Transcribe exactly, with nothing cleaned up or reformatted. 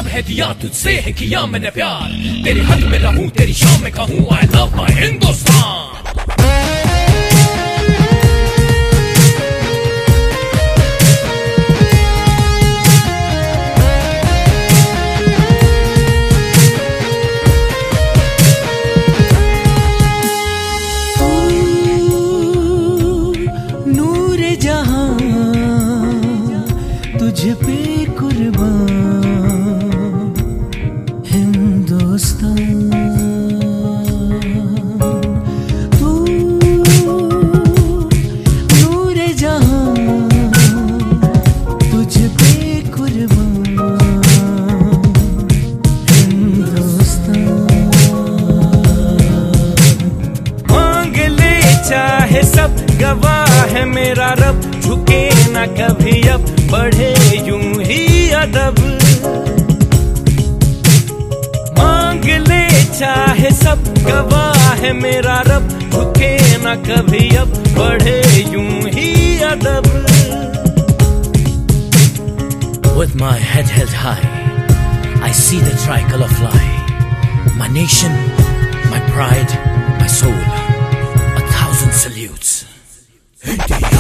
सब है दिया, तुझसे है किया मैंने प्यार। तेरे हद में रहूं, तेरी शाम में कहूं आई लव माय हिंदुस्तान। तुझ पे कुर्बान हिंदुस्तान, तू नूरे जहां, तुझ पे कुर्बान हिंदुस्तान। मांग ले चाहे सब, गवाह है मेरा रब, झुके ना कभी अब, बढ़े यूं ही अदब। मांग ले चाहे सब, गवाह है मेरा रब, झुके ना कभी अब, बढ़े यूं ही अदब। With my head held high, I see the tricolor fly. My nation, my pride, my soul, a thousand salutes.